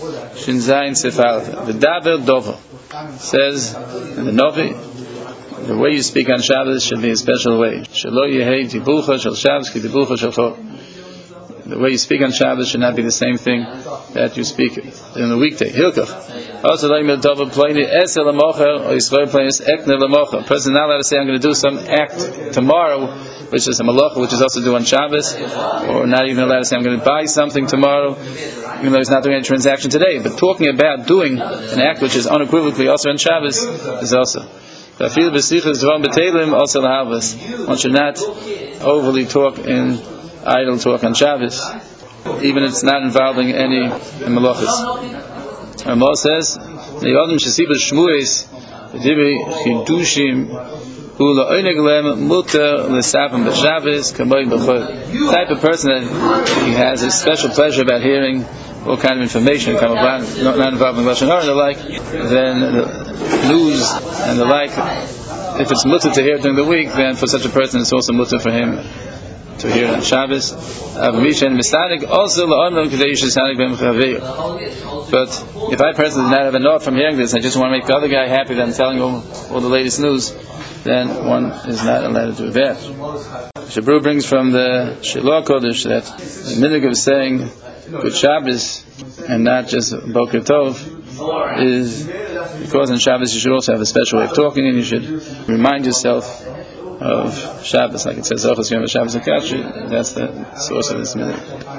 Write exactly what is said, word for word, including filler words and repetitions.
Shin Zayin Sefal. V'daber Dover says in the Novi, the way you speak on Shabbos should be a special way. Shelo yehei dibucha shel Shabbos ki dibucha shel chol. The way you speak on Shabbos should not be the same thing that you speak in the weekday. Hilkach. Also, like me, double playing esel lamocha or Yisrael playing ekne lamocha. A person is not allowed to say, "I'm going to do some act tomorrow," which is a malacha, which is also due on Shabbos, or not even allowed to say, "I'm going to buy something tomorrow," even though he's not doing any transaction today. But talking about doing an act which is unequivocally also on Shabbos is also. One should not overly talk in idle talk on Shabbos, even if it's not involving any malachas. Ramah says, "Ne'yodem shesiba shmues v'divrei chidushim hu la'oneg lehem muter l'sapim b'Shabbos kamoy b'chol." The type of person that he has a special pleasure about hearing all kind of information, kind of not, not involving lashon hara and the like, then the news and the like. If it's mutter to hear during the week, then for such a person it's also mutter for him to hear on Shabbos. But if I personally do not have enough from hearing this, I just want to make the other guy happy that I'm telling all, all the latest news, then one is not allowed to do that. Shabru brings from the Shiloh Kodesh that the minhag of saying Good Shabbos and not just Boker Tov is because on Shabbos you should also have a special way of talking, and you should remind yourself of Shabbos, like it says, Zochos Yom Shabbos Akatri. That's the source of this minhag.